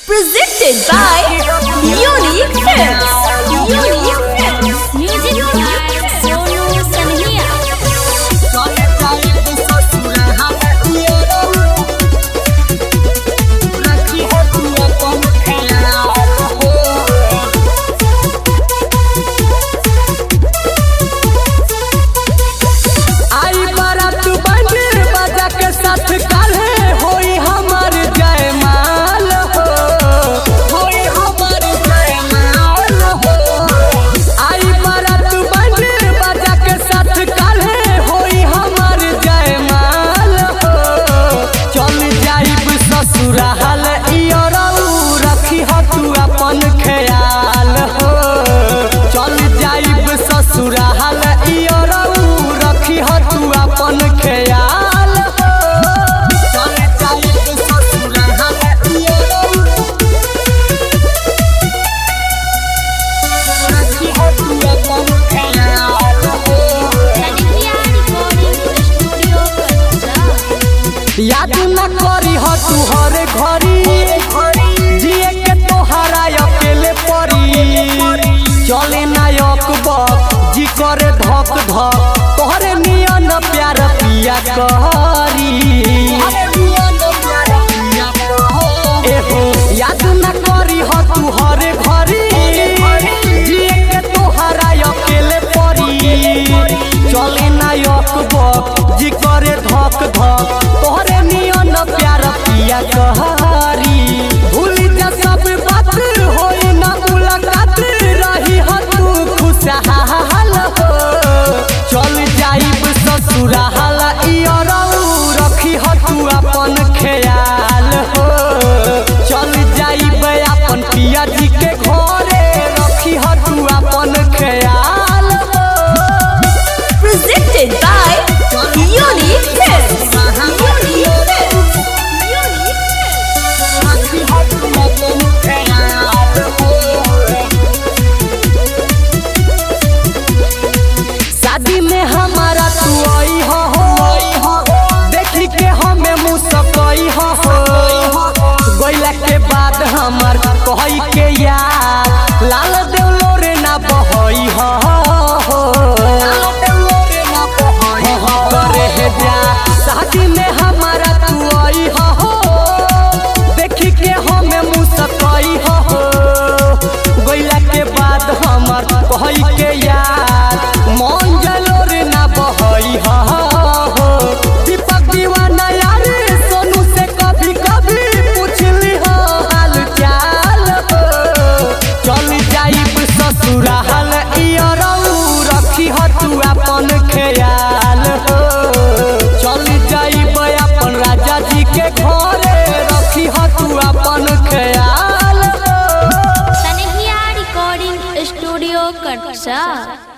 Presented by Unique Films. Unique Films. Music by Sonu Sanhia. याद न करी हो तू हर घड़ी जिए के तोहरा अकेले परी चले नायक बक जी करे धक धक तोहरे नियन प्यार पिया करी एहो याद न करी हो तू हर घड़ी जिए के तोहरा अकेले परी चले नायक बक जी करे धक धक तोहरे नियन प्यार पिया कहरी भूल जा सब बात होई ना मुलाकात रही हो तू खुशहाल हो चल जाइब ससुराल इयरऊ रखी हो तू अपन ख्याल हो चल जाइब अपन पिया जी के घरे रखी हो तू अपन ख्याल हो। Presented by Unique Films. शादी में हमारा तू आई हो देखी के हमें मुस्कई हो गइला के बाद हमार कहई के यार लाल देवलो रे ना बहई हो करे जा शादी में हमारा तू आई हो देखी के हमें मुस्कई हो गइला के बाद हमार कहई के यार मन जलो रे ना बहई हो दीपक दीवाना यार सोनू से कभी कभी पूछली हो हाल चाल हो चल जाइब ससुराल इयरऊ रखी हो तू अपन ख्याल हो चल जाइब अपन राजा जी के घरे रखी हो तू अपन ख्याल हो। Sanhia Recording Studio, Katsa.